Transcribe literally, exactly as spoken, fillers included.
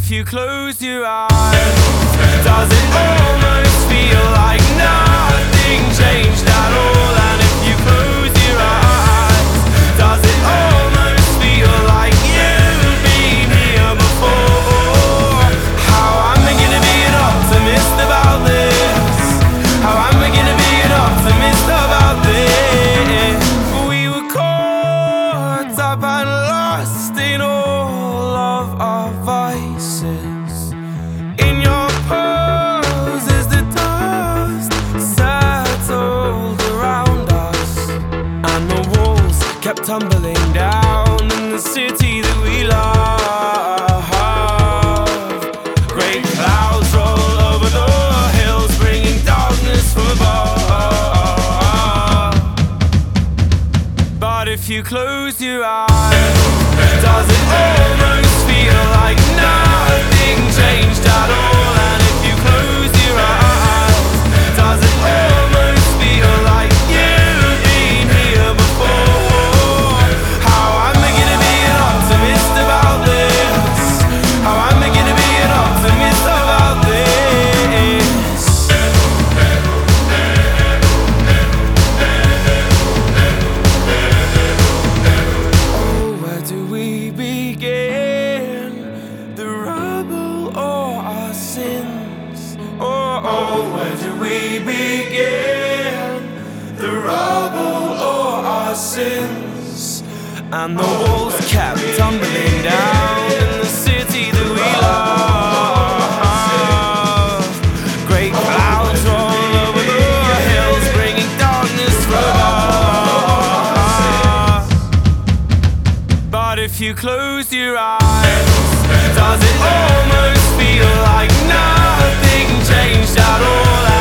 if you close your eyes, does it almost feel like nothing changed at all? And if you close your eyes, does it almost feel like you've been here before? How am I gonna be an optimist about this? How am I gonna be an optimist about this? We were caught up and lost in all of our vices. In your pose as the dust settled around us, and the walls kept tumbling down in the city that we love. Great clouds roll over the hills, bringing darkness from above. But if you close your eyes, does it almost feel like nothing changed at all? And if you close your eyes, does it almost feel like you've been here before? How am I gonna be an optimist about this? How am I gonna be an optimist about this? Oh, where do we begin? The rubble or our sins? Oh, oh, where do we begin? The rubble or our sins? And the walls kept tumbling down in the city that we love. Great clouds roll over the hills, bringing darkness from above. But if you close your eyes, does it almost feel like nothing changed at all?